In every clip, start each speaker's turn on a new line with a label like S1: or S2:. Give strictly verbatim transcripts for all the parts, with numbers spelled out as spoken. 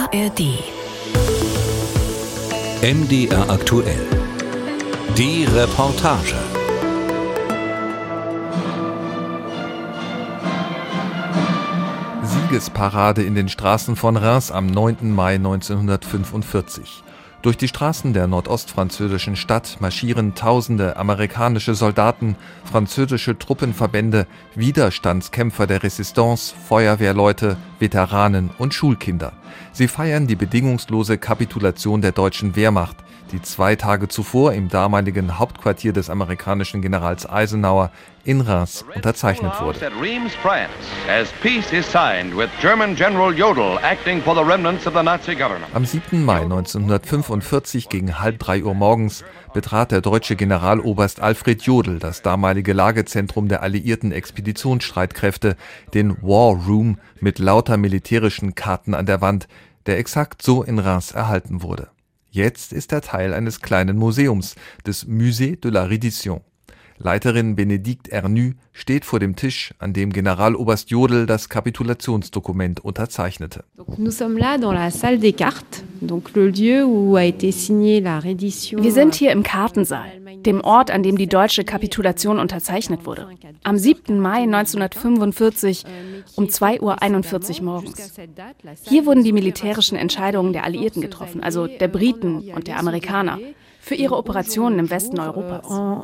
S1: A R D.
S2: M D R aktuell. Die Reportage.
S3: Siegesparade in den Straßen von Reims am neunten Mai neunzehnhundertfünfundvierzig. Durch die Straßen der nordostfranzösischen Stadt marschieren tausende amerikanische Soldaten, französische Truppenverbände, Widerstandskämpfer der Resistance, Feuerwehrleute, Veteranen und Schulkinder. Sie feiern die bedingungslose Kapitulation der deutschen Wehrmacht, die zwei Tage zuvor im damaligen Hauptquartier des amerikanischen Generals Eisenhower in Reims unterzeichnet wurde. Am siebten Mai neunzehnhundertfünfundvierzig gegen halb drei Uhr morgens betrat der deutsche Generaloberst Alfred Jodl das damalige Lagezentrum der alliierten Expeditionsstreitkräfte, den War Room, mit lauter militärischen Karten an der Wand, der exakt so in Reims erhalten wurde. Jetzt ist er Teil eines kleinen Museums, des Musée de la Reddition. Leiterin Bénédicte Ernu steht vor dem Tisch, an dem Generaloberst Jodl das Kapitulationsdokument unterzeichnete.
S4: Wir sind hier im Kartensaal, dem Ort, an dem die deutsche Kapitulation unterzeichnet wurde. Am siebten Mai neunzehnhundertfünfundvierzig um zwei Uhr einundvierzig morgens. Hier wurden die militärischen Entscheidungen der Alliierten getroffen, also der Briten und der Amerikaner, für ihre Operationen im Westen Europas.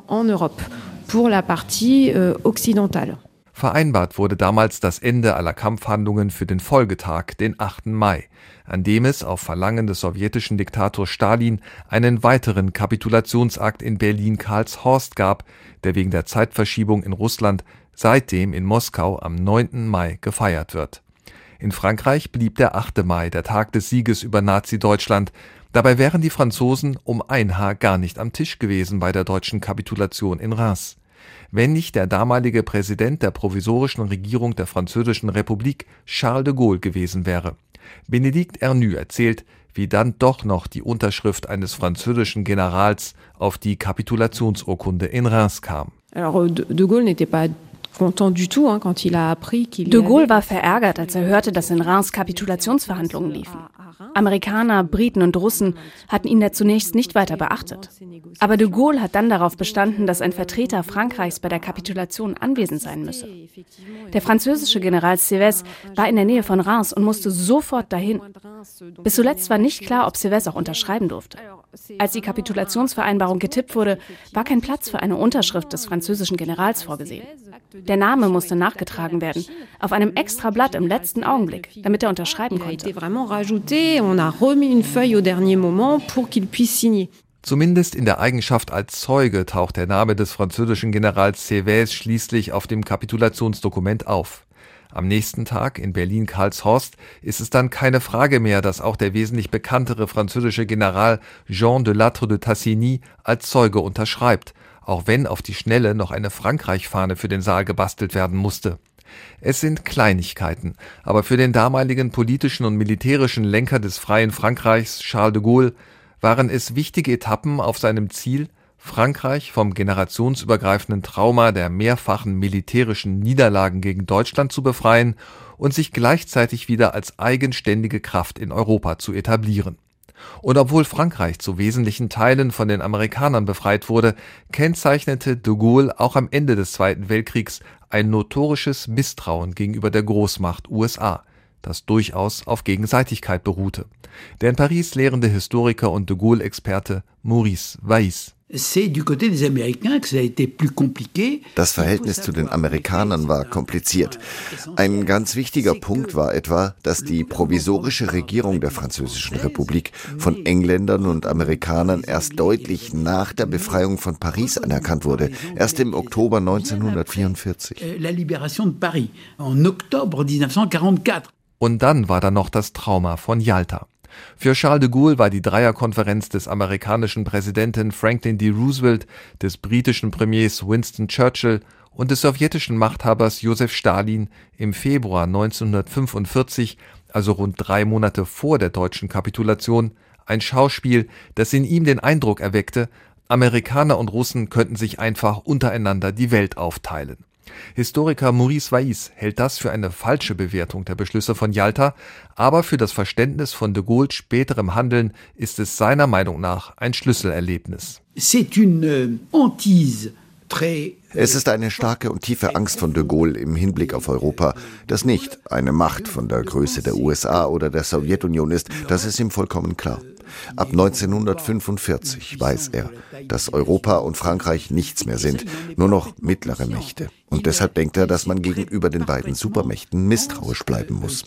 S3: Vereinbart wurde damals das Ende aller Kampfhandlungen für den Folgetag, den achten Mai, an dem es auf Verlangen des sowjetischen Diktators Stalin einen weiteren Kapitulationsakt in Berlin-Karlshorst gab, der wegen der Zeitverschiebung in Russland seitdem in Moskau am neunten Mai gefeiert wird. In Frankreich blieb der achte Mai, der Tag des Sieges über Nazi-Deutschland. Dabei wären die Franzosen um ein Haar gar nicht am Tisch gewesen bei der deutschen Kapitulation in Reims. Wenn nicht der damalige Präsident der provisorischen Regierung der Französischen Republik, Charles de Gaulle, gewesen wäre. Bénédicte Ernu erzählt, wie dann doch noch die Unterschrift eines französischen Generals auf die Kapitulationsurkunde in Reims kam.
S4: Alors, de Gaulle n'était pas De Gaulle war verärgert, als er hörte, dass in Reims Kapitulationsverhandlungen liefen. Amerikaner, Briten und Russen hatten ihn da zunächst nicht weiter beachtet. Aber de Gaulle hat dann darauf bestanden, dass ein Vertreter Frankreichs bei der Kapitulation anwesend sein müsse. Der französische General Sieyès war in der Nähe von Reims und musste sofort dahin. Bis zuletzt war nicht klar, ob Sieyès auch unterschreiben durfte. Als die Kapitulationsvereinbarung getippt wurde, war kein Platz für eine Unterschrift des französischen Generals vorgesehen. Der Name musste nachgetragen werden, auf einem extra Blatt im letzten Augenblick, damit er unterschreiben konnte.
S3: Zumindest in der Eigenschaft als Zeuge taucht der Name des französischen Generals Sieyès schließlich auf dem Kapitulationsdokument auf. Am nächsten Tag in Berlin-Karlshorst ist es dann keine Frage mehr, dass auch der wesentlich bekanntere französische General Jean de Lattre de Tassigny als Zeuge unterschreibt, auch wenn auf die Schnelle noch eine Frankreich-Fahne für den Saal gebastelt werden musste. Es sind Kleinigkeiten, aber für den damaligen politischen und militärischen Lenker des freien Frankreichs, Charles de Gaulle, waren es wichtige Etappen auf seinem Ziel, Frankreich vom generationsübergreifenden Trauma der mehrfachen militärischen Niederlagen gegen Deutschland zu befreien und sich gleichzeitig wieder als eigenständige Kraft in Europa zu etablieren. Und obwohl Frankreich zu wesentlichen Teilen von den Amerikanern befreit wurde, kennzeichnete de Gaulle auch am Ende des Zweiten Weltkriegs ein notorisches Misstrauen gegenüber der Großmacht U S A, das durchaus auf Gegenseitigkeit beruhte. Der in Paris lehrende Historiker und de Gaulle-Experte Maurice Weiss.
S5: Das Verhältnis zu den Amerikanern war kompliziert. Ein ganz wichtiger Punkt war etwa, dass die provisorische Regierung der Französischen Republik von Engländern und Amerikanern erst deutlich nach der Befreiung von Paris anerkannt wurde, erst im Oktober neunzehnhundertvierundvierzig.
S3: Und dann war da noch das Trauma von Jalta. Für Charles de Gaulle war die Dreierkonferenz des amerikanischen Präsidenten Franklin D. Roosevelt, des britischen Premiers Winston Churchill und des sowjetischen Machthabers Josef Stalin im Februar neunzehnhundertfünfundvierzig, also rund drei Monate vor der deutschen Kapitulation, ein Schauspiel, das in ihm den Eindruck erweckte, Amerikaner und Russen könnten sich einfach untereinander die Welt aufteilen. Historiker Maurice Vaïs hält das für eine falsche Bewertung der Beschlüsse von Jalta, aber für das Verständnis von de Gaulles späterem Handeln ist es seiner Meinung nach ein Schlüsselerlebnis.
S5: C'est une hantise. Es ist eine starke und tiefe Angst von de Gaulle im Hinblick auf Europa, dass nicht eine Macht von der Größe der U S A oder der Sowjetunion ist, das ist ihm vollkommen klar. Ab neunzehnhundertfünfundvierzig weiß er, dass Europa und Frankreich nichts mehr sind, nur noch mittlere Mächte. Und deshalb denkt er, dass man gegenüber den beiden Supermächten misstrauisch bleiben muss.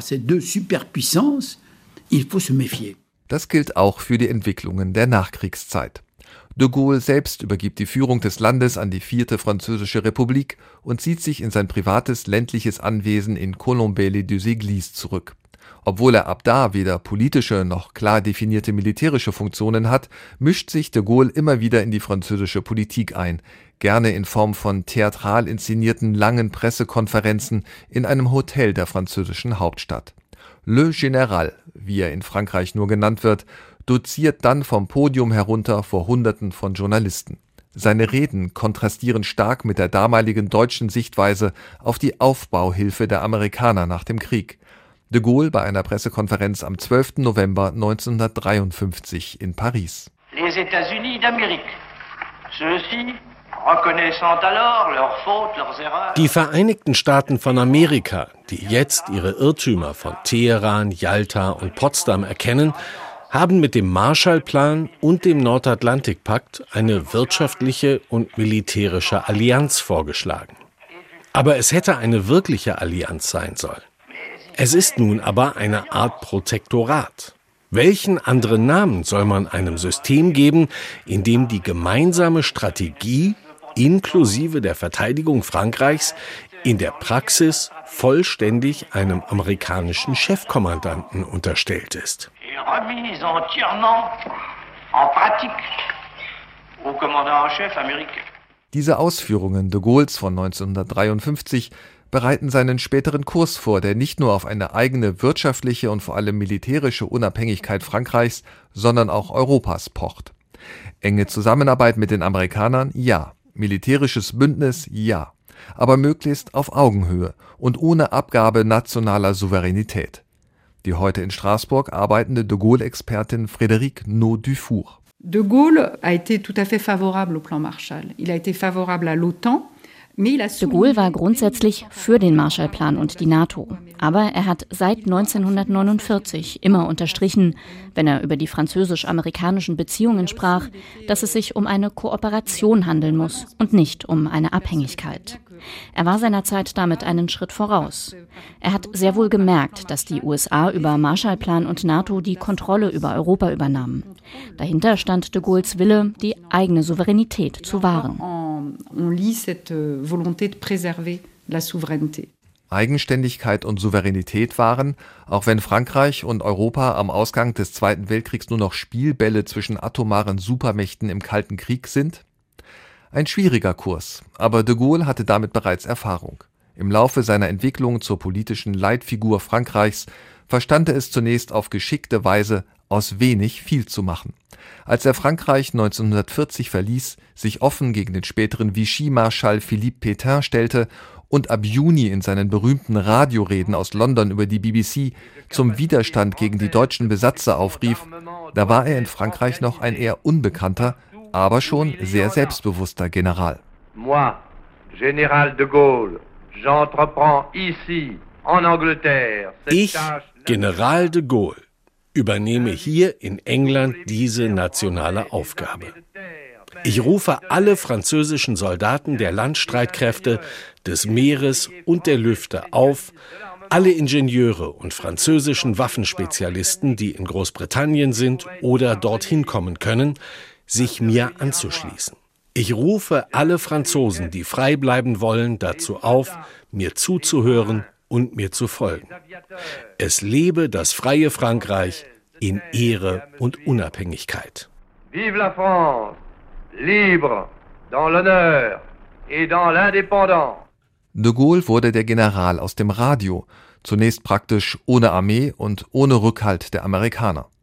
S3: Das gilt auch für die Entwicklungen der Nachkriegszeit. De Gaulle selbst übergibt die Führung des Landes an die vierte Französische Republik und zieht sich in sein privates ländliches Anwesen in Colombey-les-Deux-Églises zurück. Obwohl er ab da weder politische noch klar definierte militärische Funktionen hat, mischt sich de Gaulle immer wieder in die französische Politik ein, gerne in Form von theatral inszenierten langen Pressekonferenzen in einem Hotel der französischen Hauptstadt. Le Général, wie er in Frankreich nur genannt wird, doziert dann vom Podium herunter vor Hunderten von Journalisten. Seine Reden kontrastieren stark mit der damaligen deutschen Sichtweise auf die Aufbauhilfe der Amerikaner nach dem Krieg. De Gaulle bei einer Pressekonferenz am zwölften November neunzehnhundertdreiundfünfzig in Paris.
S1: Les États-Unis d'Amérique. Ceux-ci, reconnaissant alors leurs fautes, leurs erreurs.
S6: Die Vereinigten Staaten von Amerika, die jetzt ihre Irrtümer von Teheran, Jalta und Potsdam erkennen, haben mit dem Marshallplan und dem Nordatlantikpakt eine wirtschaftliche und militärische Allianz vorgeschlagen. Aber es hätte eine wirkliche Allianz sein sollen. Es ist nun aber eine Art Protektorat. Welchen anderen Namen soll man einem System geben, in dem die gemeinsame Strategie inklusive der Verteidigung Frankreichs in der Praxis vollständig einem amerikanischen Chefkommandanten unterstellt ist?
S3: Diese Ausführungen de Gaulles von neunzehnhundertdreiundfünfzig bereiten seinen späteren Kurs vor, der nicht nur auf eine eigene wirtschaftliche und vor allem militärische Unabhängigkeit Frankreichs, sondern auch Europas pocht. Enge Zusammenarbeit mit den Amerikanern, ja. Militärisches Bündnis, ja. Aber möglichst auf Augenhöhe und ohne Abgabe nationaler Souveränität. Die heute in Straßburg arbeitende de Gaulle-Expertin Frédérique Naud-Dufour.
S7: De Gaulle a été tout à fait favorable au plan Marshall. Il a été favorable à l'OTAN.
S4: De Gaulle war grundsätzlich für den Marshallplan und die NATO. Aber er hat seit neunzehnhundertneunundvierzig immer unterstrichen, wenn er über die französisch-amerikanischen Beziehungen sprach, dass es sich um eine Kooperation handeln muss und nicht um eine Abhängigkeit. Er war seiner Zeit damit einen Schritt voraus. Er hat sehr wohl gemerkt, dass die U S A über Marshallplan und NATO die Kontrolle über Europa übernahmen. Dahinter stand de Gaulles Wille, die eigene Souveränität zu wahren.
S3: Eigenständigkeit und Souveränität waren, auch wenn Frankreich und Europa am Ausgang des Zweiten Weltkriegs nur noch Spielbälle zwischen atomaren Supermächten im Kalten Krieg sind? Ein schwieriger Kurs, aber de Gaulle hatte damit bereits Erfahrung. Im Laufe seiner Entwicklung zur politischen Leitfigur Frankreichs verstand er es zunächst auf geschickte Weise, aus wenig viel zu machen. Als er Frankreich neunzehnhundertvierzig verließ, sich offen gegen den späteren Vichy-Marschall Philippe Pétain stellte und ab Juni in seinen berühmten Radioreden aus London über die B B C zum Widerstand gegen die deutschen Besatzer aufrief, da war er in Frankreich noch ein eher unbekannter, aber schon sehr selbstbewusster General.
S8: Moi, Général de Gaulle, j'entreprends ici, en Angleterre.
S6: Ich, General de Gaulle, übernehme hier in England diese nationale Aufgabe. Ich rufe alle französischen Soldaten der Landstreitkräfte, des Meeres und der Lüfte auf, alle Ingenieure und französischen Waffenspezialisten, die in Großbritannien sind oder dorthin kommen können, sich mir anzuschließen. Ich rufe alle Franzosen, die frei bleiben wollen, dazu auf, mir zuzuhören und mir zu folgen. Es lebe das freie Frankreich in Ehre und Unabhängigkeit.
S8: Vive la France, libre, dans l'honneur et dans l'indépendance.
S3: De Gaulle wurde der General aus dem Radio, zunächst praktisch ohne Armee und ohne Rückhalt der Amerikaner.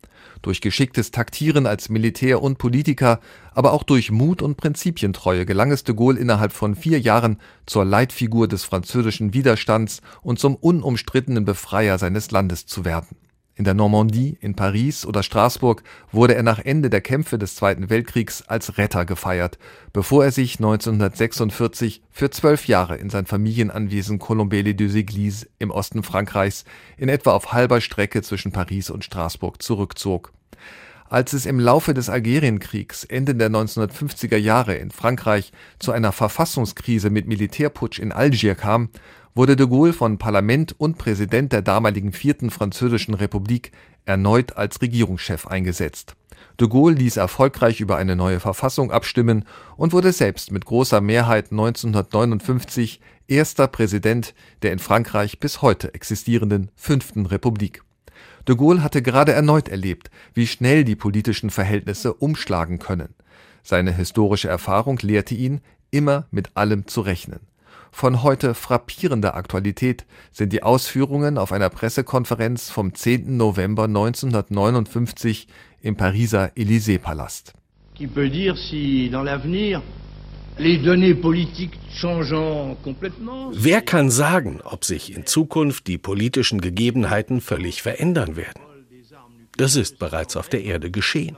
S3: Durch geschicktes Taktieren als Militär und Politiker, aber auch durch Mut und Prinzipientreue gelang es de Gaulle innerhalb von vier Jahren zur Leitfigur des französischen Widerstands und zum unumstrittenen Befreier seines Landes zu werden. In der Normandie, in Paris oder Straßburg wurde er nach Ende der Kämpfe des Zweiten Weltkriegs als Retter gefeiert, bevor er sich neunzehnhundertsechsundvierzig für zwölf Jahre in sein Familienanwesen Colombey-les-Deux-Églises im Osten Frankreichs in etwa auf halber Strecke zwischen Paris und Straßburg zurückzog. Als es im Laufe des Algerienkriegs Ende der neunzehnhundertfünfziger Jahre in Frankreich zu einer Verfassungskrise mit Militärputsch in Algier kam, wurde de Gaulle von Parlament und Präsident der damaligen vierten Französischen Republik erneut als Regierungschef eingesetzt. De Gaulle ließ erfolgreich über eine neue Verfassung abstimmen und wurde selbst mit großer Mehrheit neunzehnhundertneunundfünfzig erster Präsident der in Frankreich bis heute existierenden fünften Republik. De Gaulle hatte gerade erneut erlebt, wie schnell die politischen Verhältnisse umschlagen können. Seine historische Erfahrung lehrte ihn, immer mit allem zu rechnen. Von heute frappierender Aktualität sind die Ausführungen auf einer Pressekonferenz vom zehnten November neunzehnhundertneunundfünfzig im Pariser Élysée-Palast.
S9: Qui peut dire si dans l'avenir les données politiques changeant complètement?
S6: Wer kann sagen, ob sich in Zukunft die politischen Gegebenheiten völlig verändern werden? Das ist bereits auf der Erde geschehen.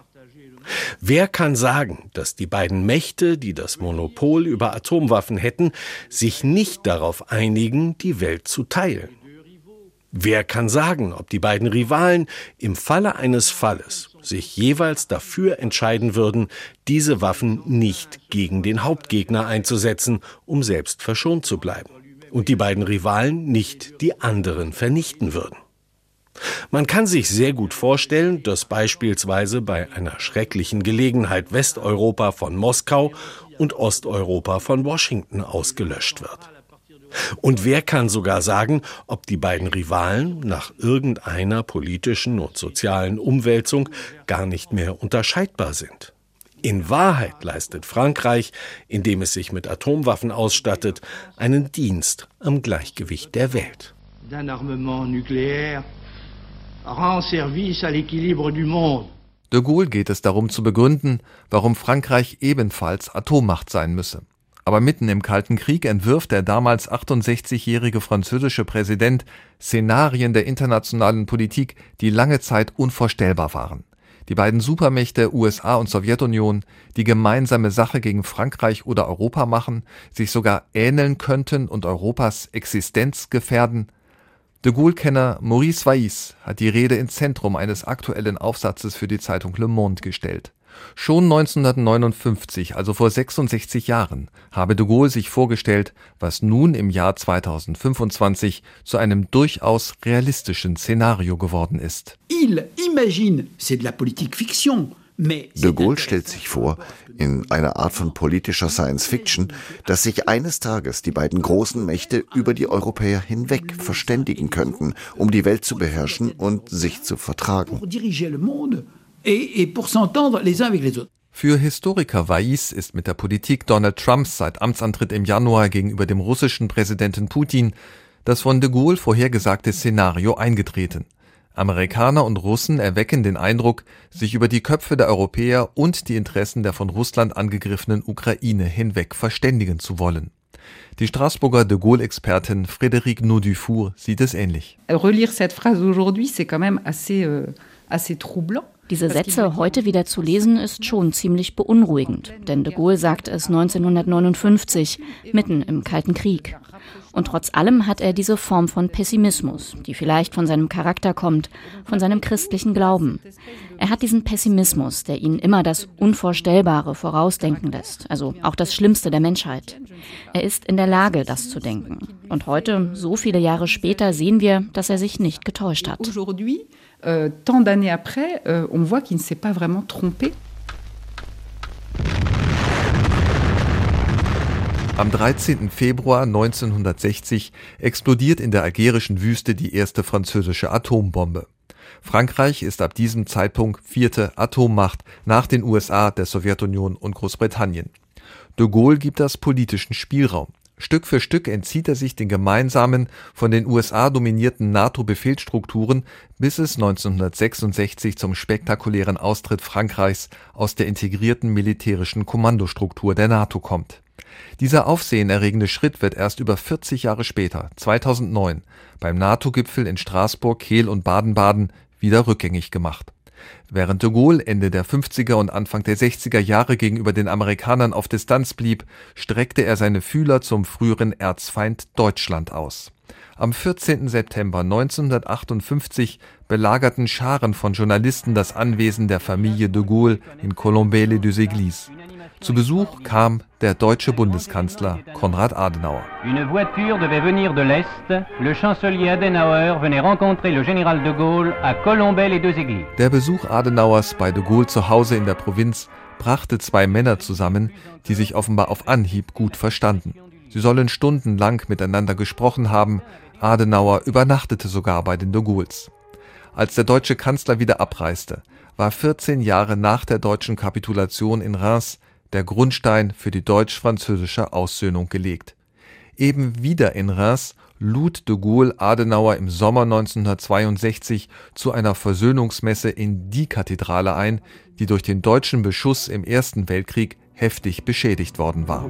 S6: Wer kann sagen, dass die beiden Mächte, die das Monopol über Atomwaffen hätten, sich nicht darauf einigen, die Welt zu teilen? Wer kann sagen, ob die beiden Rivalen im Falle eines Falles sich jeweils dafür entscheiden würden, diese Waffen nicht gegen den Hauptgegner einzusetzen, um selbst verschont zu bleiben, und die beiden Rivalen nicht die anderen vernichten würden? Man kann sich sehr gut vorstellen, dass beispielsweise bei einer schrecklichen Gelegenheit Westeuropa von Moskau und Osteuropa von Washington ausgelöscht wird. Und wer kann sogar sagen, ob die beiden Rivalen nach irgendeiner politischen und sozialen Umwälzung gar nicht mehr unterscheidbar sind? In Wahrheit leistet Frankreich, indem es sich mit Atomwaffen ausstattet, einen Dienst am Gleichgewicht der Welt.
S9: D'un armement nucléaire rend service à l'équilibre du monde.
S3: De Gaulle geht es darum zu begründen, warum Frankreich ebenfalls Atommacht sein müsse. Aber mitten im Kalten Krieg entwirft der damals achtundsechzigjährige französische Präsident Szenarien der internationalen Politik, die lange Zeit unvorstellbar waren. Die beiden Supermächte U S A und Sowjetunion, die gemeinsame Sache gegen Frankreich oder Europa machen, sich sogar ähneln könnten und Europas Existenz gefährden. De Gaulle-Kenner Maurice Vaïsse hat die Rede ins Zentrum eines aktuellen Aufsatzes für die Zeitung Le Monde gestellt. Schon neunzehnhundertneunundfünfzig, also vor sechsundsechzig Jahren, habe de Gaulle sich vorgestellt, was nun im Jahr zweitausendfünfundzwanzig zu einem durchaus realistischen Szenario geworden ist.
S10: Il imagine, c'est de la politique fiction.
S5: De Gaulle stellt sich vor, in einer Art von politischer Science-Fiction, dass sich eines Tages die beiden großen Mächte über die Europäer hinweg verständigen könnten, um die Welt zu beherrschen und sich zu vertragen. Für Historiker Vaïsse ist mit der Politik Donald Trumps seit Amtsantritt im Januar gegenüber dem russischen Präsidenten Putin das von de Gaulle vorhergesagte Szenario eingetreten. Amerikaner und Russen erwecken den Eindruck, sich über die Köpfe der Europäer und die Interessen der von Russland angegriffenen Ukraine hinweg verständigen zu wollen. Die Straßburger de Gaulle-Expertin Frédérique Naudufour sieht es ähnlich.
S7: Relire cette phrase aujourd'hui, c'est quand même assez, euh, assez troublant.
S4: Diese Sätze heute wieder zu lesen, ist schon ziemlich beunruhigend, denn de Gaulle sagt es neunzehnhundertneunundfünfzig, mitten im Kalten Krieg. Und trotz allem hat er diese Form von Pessimismus, die vielleicht von seinem Charakter kommt, von seinem christlichen Glauben. Er hat diesen Pessimismus, der ihn immer das Unvorstellbare vorausdenken lässt, also auch das Schlimmste der Menschheit. Er ist in der Lage, das zu denken. Und heute, so viele Jahre später, sehen wir, dass er sich nicht getäuscht hat.
S7: Aujourd'hui, euh, tant d'années après, euh, on voit qu'il ne s'est pas vraiment trompé.
S3: Am dreizehnten Februar neunzehnhundertsechzig explodiert in der algerischen Wüste die erste französische Atombombe. Frankreich ist ab diesem Zeitpunkt vierte Atommacht nach den U S A, der Sowjetunion und Großbritannien. De Gaulle gibt das politischen Spielraum. Stück für Stück entzieht er sich den gemeinsamen, von den U S A dominierten NATO-Befehlsstrukturen, bis es neunzehnhundertsechsundsechzig zum spektakulären Austritt Frankreichs aus der integrierten militärischen Kommandostruktur der NATO kommt. Dieser aufsehenerregende Schritt wird erst über vierzig Jahre später, zweitausendneun, beim NATO-Gipfel in Straßburg, Kehl und Baden-Baden wieder rückgängig gemacht. Während de Gaulle Ende der fünfziger und Anfang der sechziger Jahre gegenüber den Amerikanern auf Distanz blieb, streckte er seine Fühler zum früheren Erzfeind Deutschland aus. Am vierzehnten September neunzehnhundertachtundfünfzig belagerten Scharen von Journalisten das Anwesen der Familie de Gaulle in Colombey-les-Deux-Églises. Zu Besuch kam der deutsche Bundeskanzler Konrad Adenauer.
S11: Une voiture devait venir de l'Est. Le chancelier Adenauer venait rencontrer le général de Gaulle à Colombey-les-Deux-Églises.
S3: Der Besuch Adenauers bei de Gaulle zu Hause in der Provinz brachte zwei Männer zusammen, die sich offenbar auf Anhieb gut verstanden. Sie sollen stundenlang miteinander gesprochen haben. Adenauer übernachtete sogar bei den de Gaulles. Als der deutsche Kanzler wieder abreiste, war vierzehn Jahre nach der deutschen Kapitulation in Reims der Grundstein für die deutsch-französische Aussöhnung gelegt. Eben wieder in Reims lud de Gaulle Adenauer im Sommer neunzehnhundertzweiundsechzig zu einer Versöhnungsmesse in die Kathedrale ein, die durch den deutschen Beschuss im Ersten Weltkrieg heftig beschädigt worden war.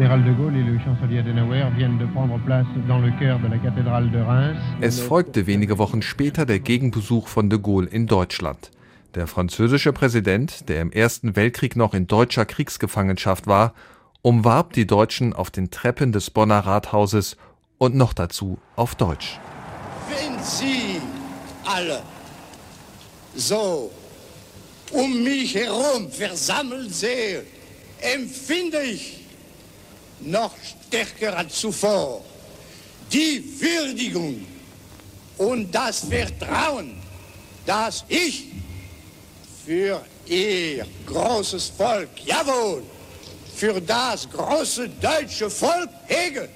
S3: Es folgte wenige Wochen später der Gegenbesuch von de Gaulle in Deutschland. Der französische Präsident, der im Ersten Weltkrieg noch in deutscher Kriegsgefangenschaft war, umwarb die Deutschen auf den Treppen des Bonner Rathauses und noch dazu auf Deutsch.
S12: Wenn Sie alle so um mich herum versammelt sehen, empfinde ich noch stärker als zuvor die Würdigung und das Vertrauen, das ich für Ihr großes Volk, jawohl, für das große deutsche Volk hege.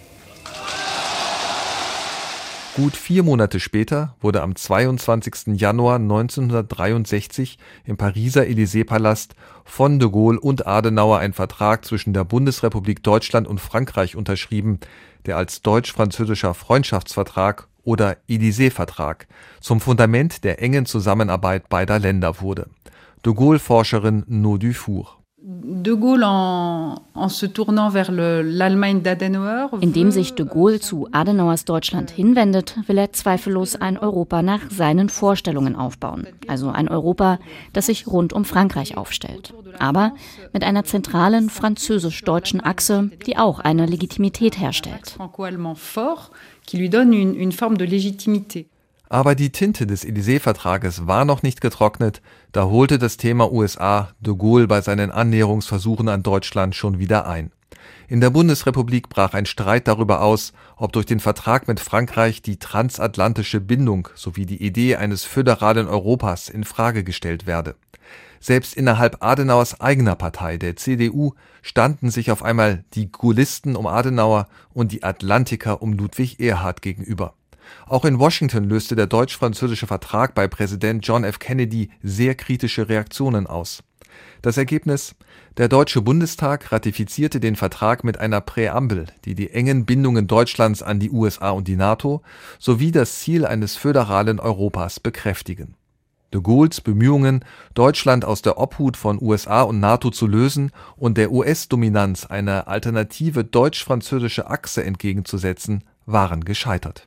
S3: Gut vier Monate später wurde am zweiundzwanzigsten Januar neunzehnhundertdreiundsechzig im Pariser Élysée-Palast von de Gaulle und Adenauer ein Vertrag zwischen der Bundesrepublik Deutschland und Frankreich unterschrieben, der als deutsch-französischer Freundschaftsvertrag oder Élysée-Vertrag zum Fundament der engen Zusammenarbeit beider Länder wurde. De Gaulle-Forscherin No Dufour.
S7: De Gaulle en, en se tournant vers le, l'Allemagne d'Adenauer.
S13: Indem sich de Gaulle zu Adenauers Deutschland hinwendet, will er zweifellos ein Europa nach seinen Vorstellungen aufbauen. Also ein Europa, das sich rund um Frankreich aufstellt. Aber mit einer zentralen französisch-deutschen Achse, die auch eine Legitimität herstellt.
S7: Franco-allemand fort, qui lui donne une, une forme de légitimité.
S3: Aber die Tinte des Élysée-Vertrages war noch nicht getrocknet, da holte das Thema U S A de Gaulle bei seinen Annäherungsversuchen an Deutschland schon wieder ein. In der Bundesrepublik brach ein Streit darüber aus, ob durch den Vertrag mit Frankreich die transatlantische Bindung sowie die Idee eines föderalen Europas in Frage gestellt werde. Selbst innerhalb Adenauers eigener Partei, der C D U, standen sich auf einmal die Gaullisten um Adenauer und die Atlantiker um Ludwig Erhard gegenüber. Auch in Washington löste der deutsch-französische Vertrag bei Präsident John F. Kennedy sehr kritische Reaktionen aus. Das Ergebnis: Der Deutsche Bundestag ratifizierte den Vertrag mit einer Präambel, die die engen Bindungen Deutschlands an die U S A und die NATO sowie das Ziel eines föderalen Europas bekräftigen. De Gaulles Bemühungen, Deutschland aus der Obhut von U S A und NATO zu lösen und der U S-Dominanz eine alternative deutsch-französische Achse entgegenzusetzen, waren gescheitert.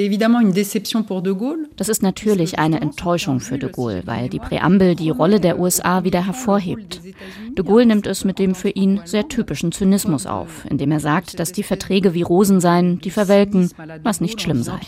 S13: Das ist natürlich eine Enttäuschung für de Gaulle, weil die Präambel die Rolle der U S A wieder hervorhebt. De Gaulle nimmt es mit dem für ihn sehr typischen Zynismus auf, indem er sagt, dass die Verträge wie Rosen seien, die verwelken, was nicht schlimm sei.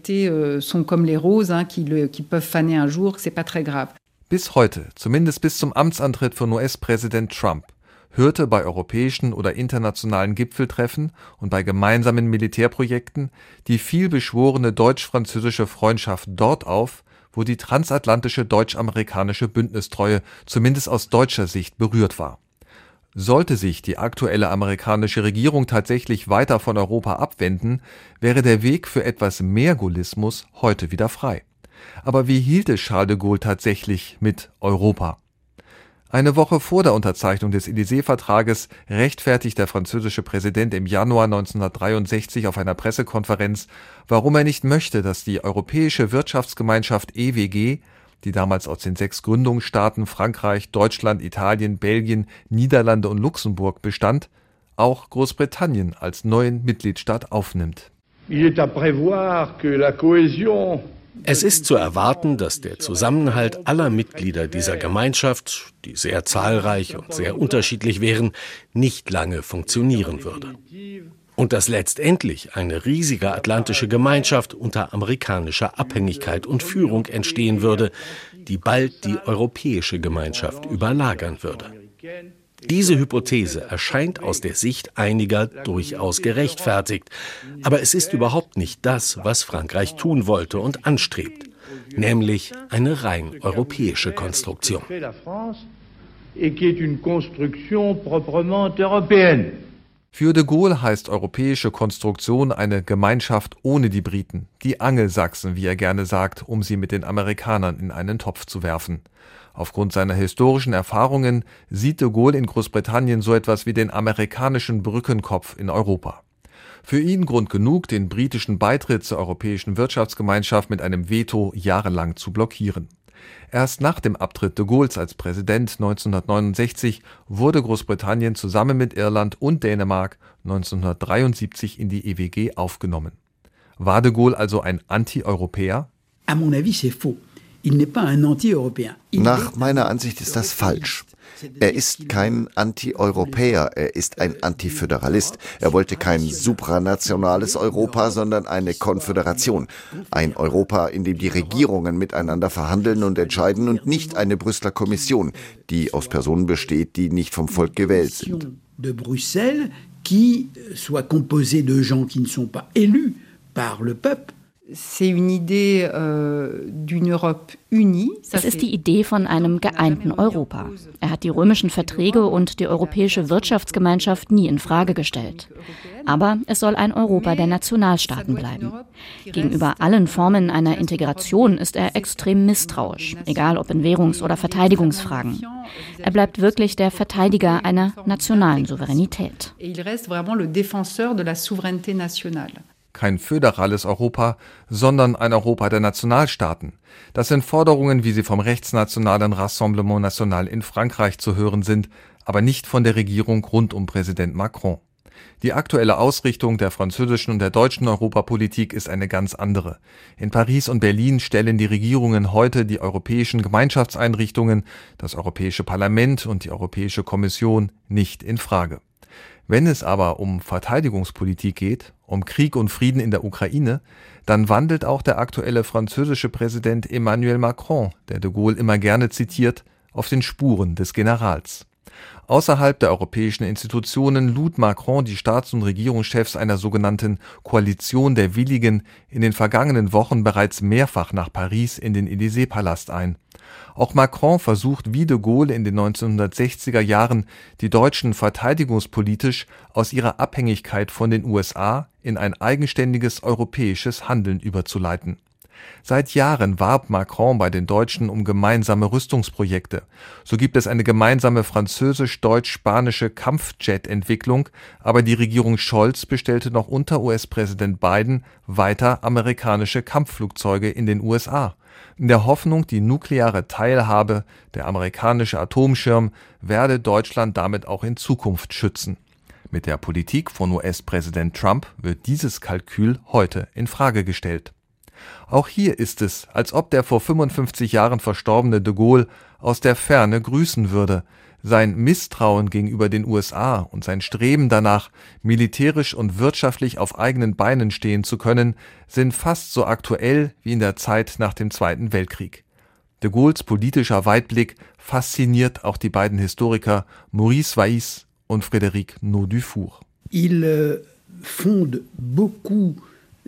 S3: Bis heute, zumindest bis zum Amtsantritt von U S-Präsident Trump, hörte bei europäischen oder internationalen Gipfeltreffen und bei gemeinsamen Militärprojekten die vielbeschworene deutsch-französische Freundschaft dort auf, wo die transatlantische deutsch-amerikanische Bündnistreue zumindest aus deutscher Sicht berührt war. Sollte sich die aktuelle amerikanische Regierung tatsächlich weiter von Europa abwenden, wäre der Weg für etwas mehr Gaullismus heute wieder frei. Aber wie hielt es Charles de Gaulle tatsächlich mit Europa? Eine Woche vor der Unterzeichnung des Élysée-Vertrages rechtfertigt der französische Präsident im Januar neunzehnhundertdreiundsechzig auf einer Pressekonferenz, warum er nicht möchte, dass die Europäische Wirtschaftsgemeinschaft E W G, die damals aus den sechs Gründungsstaaten Frankreich, Deutschland, Italien, Belgien, Niederlande und Luxemburg bestand, auch Großbritannien als neuen Mitgliedstaat aufnimmt.
S9: Il est à prévoir que la cohésion
S6: Es ist zu erwarten, dass der Zusammenhalt aller Mitglieder dieser Gemeinschaft, die sehr zahlreich und sehr unterschiedlich wären, nicht lange funktionieren würde. Und dass letztendlich eine riesige atlantische Gemeinschaft unter amerikanischer Abhängigkeit und Führung entstehen würde, die bald die europäische Gemeinschaft überlagern würde. Diese Hypothese erscheint aus der Sicht einiger durchaus gerechtfertigt, aber es ist überhaupt nicht das, was Frankreich tun wollte und anstrebt, nämlich eine rein europäische Konstruktion.
S3: Für de Gaulle heißt europäische Konstruktion eine Gemeinschaft ohne die Briten, die Angelsachsen, wie er gerne sagt, um sie mit den Amerikanern in einen Topf zu werfen. Aufgrund seiner historischen Erfahrungen sieht de Gaulle in Großbritannien so etwas wie den amerikanischen Brückenkopf in Europa. Für ihn Grund genug, den britischen Beitritt zur Europäischen Wirtschaftsgemeinschaft mit einem Veto jahrelang zu blockieren. Erst nach dem Abtritt de Gaulles als Präsident neunzehnhundertneunundsechzig wurde Großbritannien zusammen mit Irland und Dänemark neunzehnhundertdreiundsiebzig in die E W G aufgenommen. War de Gaulle also ein Anti-Europäer?
S10: À mon avis, c'est faux.
S5: Nach meiner Ansicht ist das falsch. Er ist kein Anti-Europäer, er ist ein Antiföderalist. Er wollte kein supranationales Europa, sondern eine Konföderation. Ein Europa, in dem die Regierungen miteinander verhandeln und entscheiden und nicht eine Brüsseler Kommission, die aus Personen besteht, die nicht vom Volk gewählt sind.
S10: De Bruxelles, qui soit composée de gens qui ne sont pas élus par le peuple.
S13: Es ist die Idee von einem geeinten Europa. Er hat die römischen Verträge und die Europäische Wirtschaftsgemeinschaft nie in Frage gestellt. Aber es soll ein Europa der Nationalstaaten bleiben. Gegenüber allen Formen einer Integration ist er extrem misstrauisch, egal ob in Währungs- oder Verteidigungsfragen. Er bleibt wirklich der Verteidiger einer nationalen Souveränität.
S3: Kein föderales Europa, sondern ein Europa der Nationalstaaten. Das sind Forderungen, wie sie vom rechtsnationalen Rassemblement National in Frankreich zu hören sind, aber nicht von der Regierung rund um Präsident Macron. Die aktuelle Ausrichtung der französischen und der deutschen Europapolitik ist eine ganz andere. In Paris und Berlin stellen die Regierungen heute die europäischen Gemeinschaftseinrichtungen, das Europäische Parlament und die Europäische Kommission nicht in Frage. Wenn es aber um Verteidigungspolitik geht, um Krieg und Frieden in der Ukraine, dann wandelt auch der aktuelle französische Präsident Emmanuel Macron, der de Gaulle immer gerne zitiert, auf den Spuren des Generals. Außerhalb der europäischen Institutionen lud Macron die Staats- und Regierungschefs einer sogenannten Koalition der Willigen in den vergangenen Wochen bereits mehrfach nach Paris in den Élysée-Palast ein. Auch Macron versucht wie de Gaulle in den neunzehnhundertsechziger Jahren, die Deutschen verteidigungspolitisch aus ihrer Abhängigkeit von den U S A in ein eigenständiges europäisches Handeln überzuleiten. Seit Jahren warb Macron bei den Deutschen um gemeinsame Rüstungsprojekte. So gibt es eine gemeinsame französisch-deutsch-spanische Kampfjet-Entwicklung, aber die Regierung Scholz bestellte noch unter U S-Präsident Biden weiter amerikanische Kampfflugzeuge in den U S A. In der Hoffnung, die nukleare Teilhabe, der amerikanische Atomschirm, werde Deutschland damit auch in Zukunft schützen. Mit der Politik von U S-Präsident Trump wird dieses Kalkül heute in Frage gestellt. Auch hier ist es, als ob der vor fünfundfünfzig Jahren verstorbene de Gaulle aus der Ferne grüßen würde. Sein Misstrauen gegenüber den U S A und sein Streben danach, militärisch und wirtschaftlich auf eigenen Beinen stehen zu können, sind fast so aktuell wie in der Zeit nach dem Zweiten Weltkrieg. De Gaulles politischer Weitblick fasziniert auch die beiden Historiker Maurice Waïs und Frédéric Naudufour.
S10: Il fonde beaucoup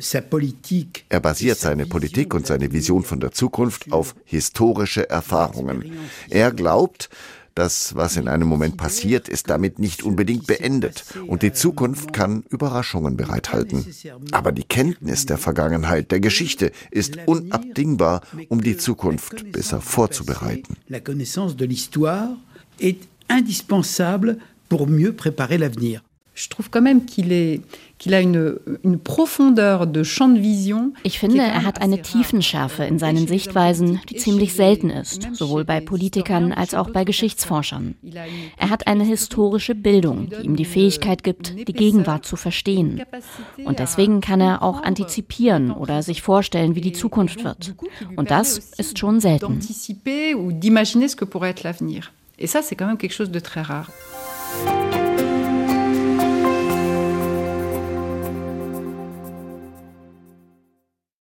S5: Er basiert seine Politik und seine Vision von der Zukunft auf historische Erfahrungen. Er glaubt, das, was in einem Moment passiert, ist damit nicht unbedingt beendet und die Zukunft kann Überraschungen bereithalten. Aber die Kenntnis der Vergangenheit, der Geschichte ist unabdingbar, um die Zukunft besser vorzubereiten.
S10: La connaissance de l'histoire est indispensable pour mieux préparer l'avenir.
S7: Je trouve quand même qu'il est, qu'il a une, une profondeur de champ de vision.
S13: Ich finde, er hat eine Tiefenschärfe in seinen Sichtweisen, die ziemlich selten ist, sowohl bei Politikern als auch bei Geschichtsforschern. Er hat eine historische Bildung, die ihm die Fähigkeit gibt, die Gegenwart zu verstehen. Und deswegen kann er auch antizipieren oder sich vorstellen, wie die Zukunft wird. Und das ist schon selten.
S7: D'anticiper ou d'imaginer ce que pourrait être l'avenir. Et ça, c'est quand même quelque chose de très rare.